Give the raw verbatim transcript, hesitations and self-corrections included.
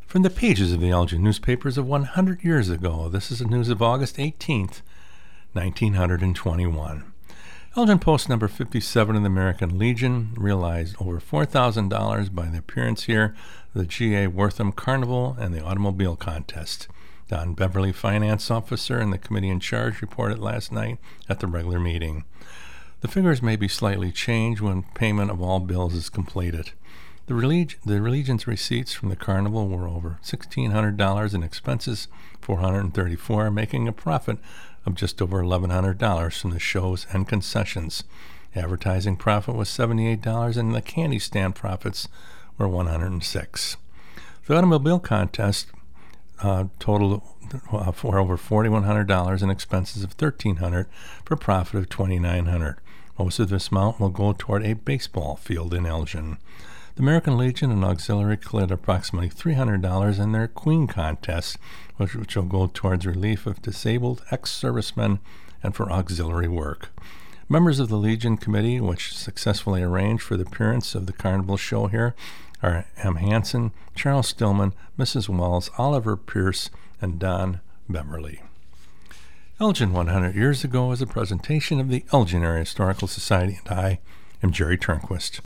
From the pages of the Elgin newspapers of one hundred years ago, this is the news of August eighteenth, nineteen twenty-one. Elgin Post number fifty-seven in the American Legion realized over four thousand dollars by the appearance here of the G A Wortham Carnival and the Automobile Contest. Don Beverly, finance officer and the committee in charge, reported last night at the regular meeting. The figures may be slightly changed when payment of all bills is completed. The, relig- the Legion's receipts from the carnival were over sixteen hundred dollars and expenses four hundred thirty-four dollars, making a profit of just over eleven hundred dollars from the shows and concessions. Advertising profit was seventy-eight dollars and the candy stand profits were one hundred six dollars. The automobile contest uh, totaled uh, for over four thousand one hundred dollars and expenses of thirteen hundred dollars for a profit of two thousand nine hundred dollars. Most of this amount will go toward a baseball field in Elgin. The American Legion and Auxiliary collected approximately three hundred dollars in their Queen contest, which, which will go towards relief of disabled ex-servicemen and for auxiliary work. Members of the Legion Committee, which successfully arranged for the appearance of the Carnival show here, are M. Hansen, Charles Stillman, Missus Wells, Oliver Pierce, and Don Beverly. Elgin one hundred years ago is a presentation of the Elgin Area Historical Society, and I am Jerry Turnquist.